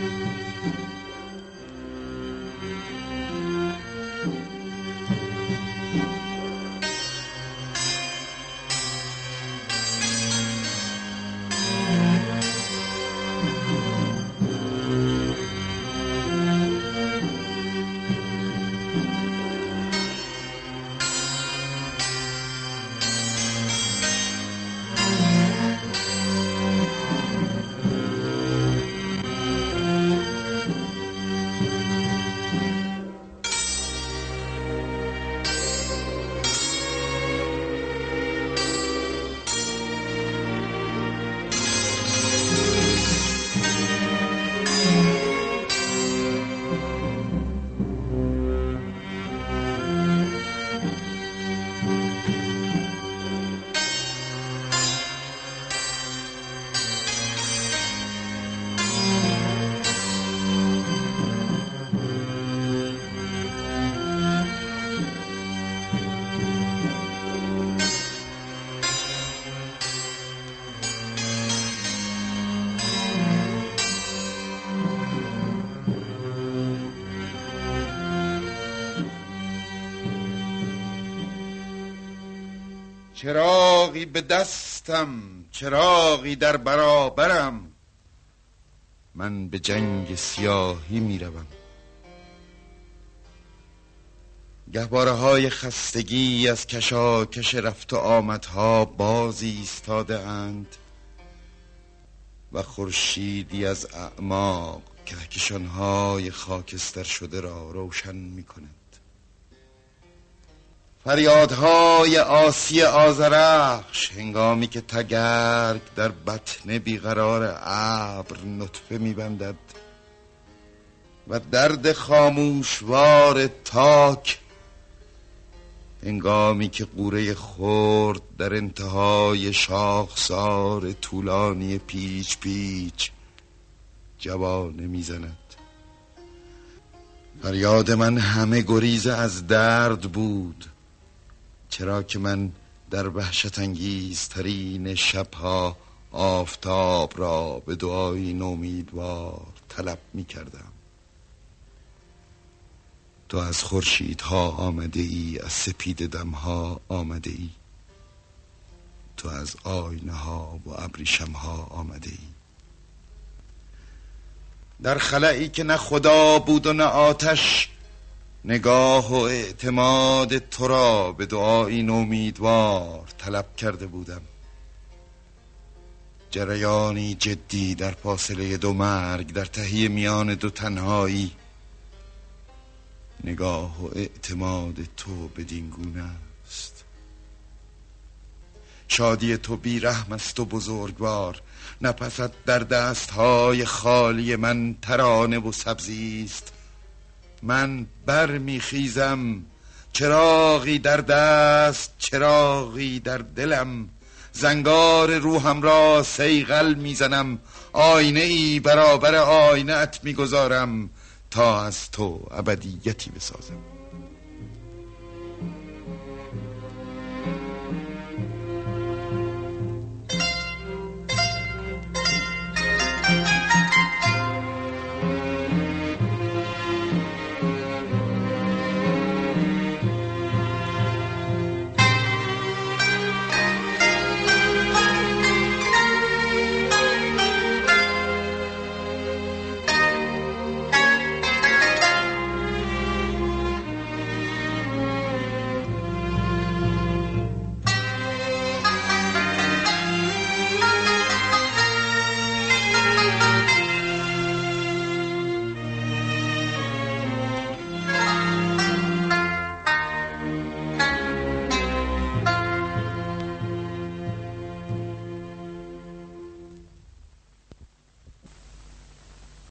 چراغی به دستم، چراغی در برابرم، من به جنگ سیاهی می روم. گهواره های خستگی از کشاکش رفت و آمدها باز ایستاده اند و خورشیدی از اعماق کهکشان‌های خاکستر شده را روشن می کند. فریادهای آسی آذرخش هنگامی که تگرگ در بطن بیقرار ابر نطفه می‌بندد و درد خاموشوار تاک هنگامی که قوره خرد در انتهای شاخسار طولانی پیچ پیچ جوانه می‌زند. فریاد من همه گریز از درد بود، چرا که من در وحشت انگیزترین شبها آفتاب را به دعایی نومیدوار طلب می کردم. تو از خورشیدها آمده ای، از سپید دمها آمده ای، تو از آینه ها و ابریشمها آمده ای. در خلایی که نه خدا بود و نه آتش، نگاه و اعتماد تو را به دعایی نومیدوار طلب کرده بودم. جریانی جدی در فاصله دو مرگ، در تهی میان دو تنهایی. نگاه و اعتماد تو بدین گونه است. شادی تو بی رحم است و بزرگوار، نفست در دستهای خالی من ترانه و سبزی است. من برمیخیزم، چراغی در دست، چراغی در دلم، زنگار روحم را صیقل میزنم، آینه ای برابر آینه ات میگذارم تا از تو ابدیتی بسازم.